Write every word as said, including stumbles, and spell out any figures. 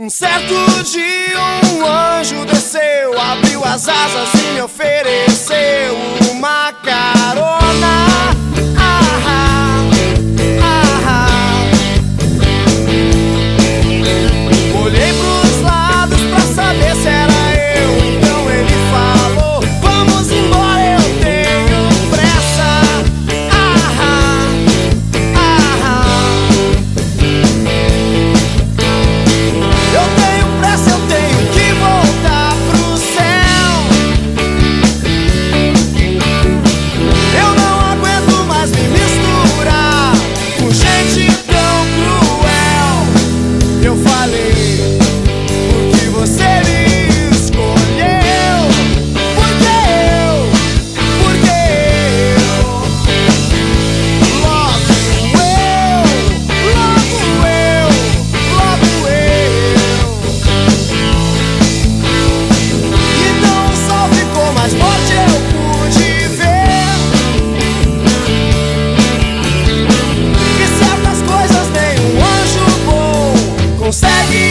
Um certo dia um anjo desceu, abriu as asas e me ofereceu uma carona. Ah, ah, ah. Olhei pros lados pra saber se era eu, então ele falou: vamos embora, eu tenho pressa. Ah, ah, ah. Eu tenho pressa, eu tenho que voltar pro céu. Eu não aguento mais me misturar com gente tão cruel. Eu falei, porque você me escolheu. Porque eu, porque eu, logo eu, logo eu, logo eu. Então o sol ficou mais forte, eu pude ver que certas coisas nem um anjo bom consegue